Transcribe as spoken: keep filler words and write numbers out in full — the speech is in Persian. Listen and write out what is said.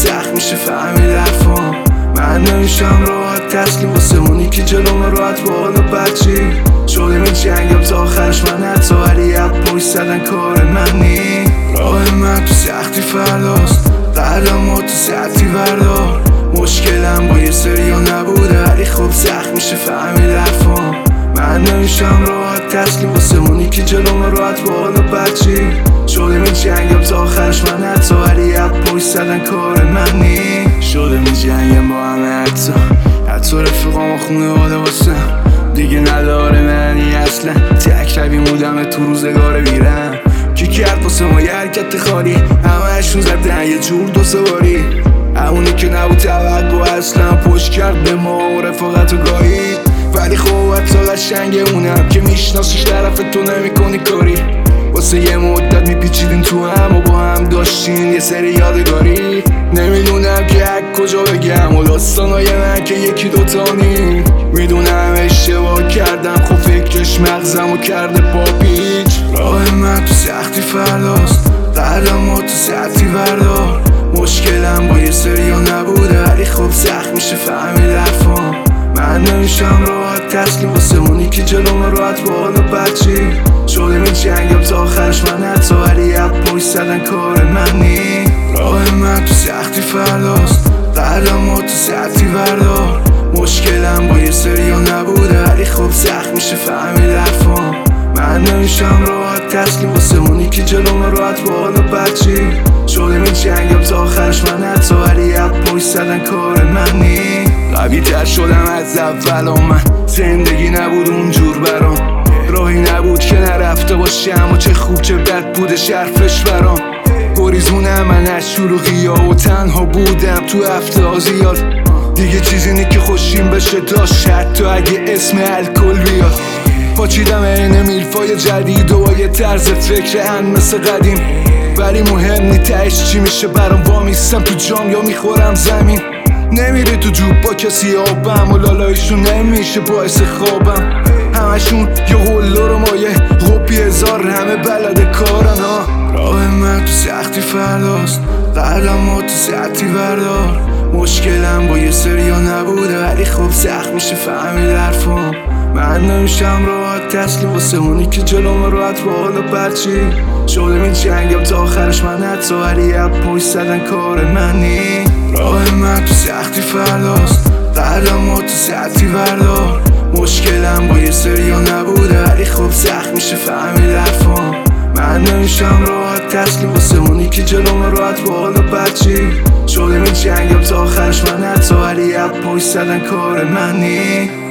سخت میشه فهمید حرفام. من نمیشم راحت تسلیم واسه اونی که جلوم راحت با حال بچی شده می جنگم تا آخرش من حتی ولی اب پشت زدن کار من نی. راه من تو سختی فرداست قدم و تو سختی بردار. مشکلم با یه سریا نبوده ولی خب سخت میشه فهمید حرفام. من نمیشم راحت تسلیم واسه اونی که جلوم راحت با حال بچی شده می جنگم تا آخرش من حتی ولی اب پشت زدن کار من نی. شده می جنگم با همه حتی حتی رفیقام و خونه واده واسم دیگه نداره معنی اصلا. تک روی مودم تو روزگار بیرم کی کرد واسه ما یه حرکت خالی همهشون زدن یه جور دو سواری. همونی که نبود توقع اصلا پشت کرد به ما و رفاقت و گاهی ولی خب حتی قشنگ اونم که میشناسیش طرف تو نمی کنی کاری. واسه یه مدت میپیچیدین تو هم و با هم داشتین یه سری یادگاری. نمیدونم که از کجا بگم و داستانای من که یکی دوتا نی. میدونم اشتباه کردم خب فکرش مغزمو کرده پاپیچ. راه من تو سختی فرداست قدم و تو سختی بردار. مشکلم با یه سریا نبوده ولی خب سخت میشه فهمید حرفام. من نمیشم راحت تسلیم واسه اونی که جلوم راحت با حال بچی شده می جنگم تا آخرش من حتی ولی اب پشت زدن کار من نی. راه من تو سختی فرداست قدم و تو سختی بردار. مشکلم با یه سریا نبوده ولی خب سخت میشه فهمید حرفام. من نمیشم راحت تسلیم واسه اونی که جلوم راحت با حال بچی شده می جنگم تا آخرش من حتی ولی اب پشت زدن کار من نی. قوی تر شدم از اول و من زندگی نبود اونجور برام. راهی نبود که نرفته باشم و چه خوب چه بد بوده شرفش برام. گریزونم من از شلوغی ها و تنها بودم تو هفته ها زیاد. دیگه چیزی نی که خوشیم بشه داشت حتی اگه اسم الکل بیاد. پاچیدم این میلفای جدید و با یه طرز فکر ان مثل قدیم ولی مهم نی تهش چی میشه برام. وامیستم تو جام یا میخورم زمین نمیره تو جوب با کسی آبم و لالایشون نمیشه باعث خوابم. همشون یه قلو رو مایه غپی هزار همه بلد کارن ها. راه من تو سختی فرداست قدم و تو سختی بردار. مشکلم با یه سریا نبوده ولی خب سخت میشه فهمید حرفام. من نمیشم راحت تسلیم واسه اونی که جلوم راحت با حال بچی شده می جنگم تا آخرش من حتی ولی اب پشت زدن کار من نی. راه من تو سختی فرداست قدم و تو سختی بردار. مشکلم با یه سریا نبوده ولی خب سخت میشه فهمید حرفام. من نمیشم راحت تسلیم واسه اونی که جلوم راحت با حال بچی شده می جنگم تا آخرش من حتی ولی اب پشت زدن کار من نی.